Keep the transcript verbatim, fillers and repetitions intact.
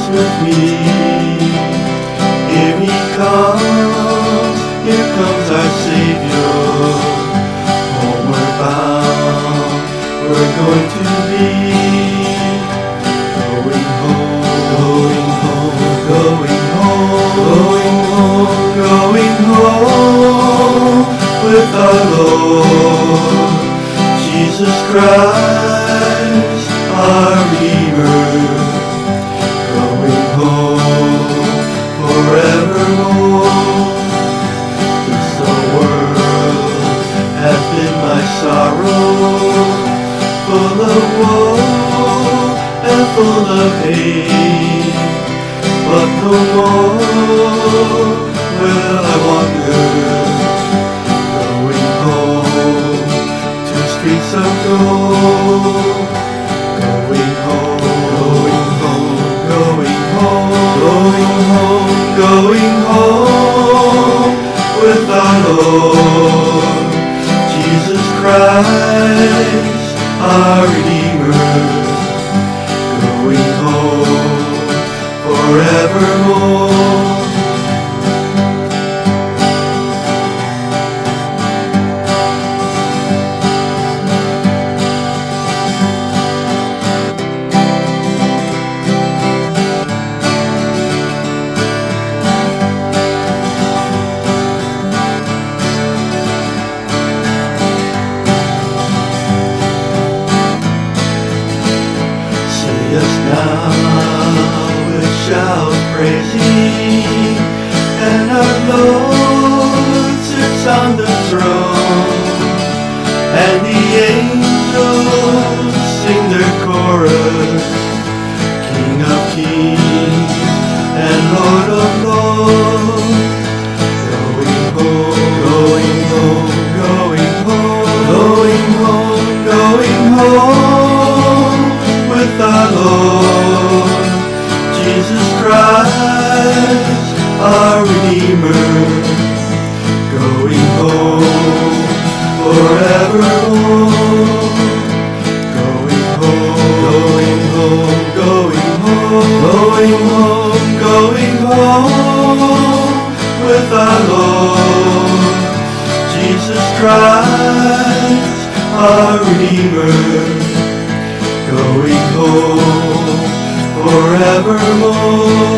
with me. Here he comes, here comes our Savior. Homeward bound, we're going to be. Going home, going home, going home, going home, going home with our Lord Jesus Christ, our Redeemer. Going home forevermore. This whole world has been my sorrow, full of woe and full of hate. But no more will I wander, going home to streets of gold. Going home, going home, going home, going home, going home with our Lord Jesus Christ, our Redeemer. Going home forevermore. Yes, now with shouts praising, and our Lord sits on the throne, and the angels sing their chorus, King of kings and Lord of lords. Going home, going home, going home, going home, going home with our Lord Jesus Christ, our Redeemer. Going home forevermore. Going home, going home, going home, going home, going home with our Lord Jesus Christ, our Redeemer. Going home forevermore.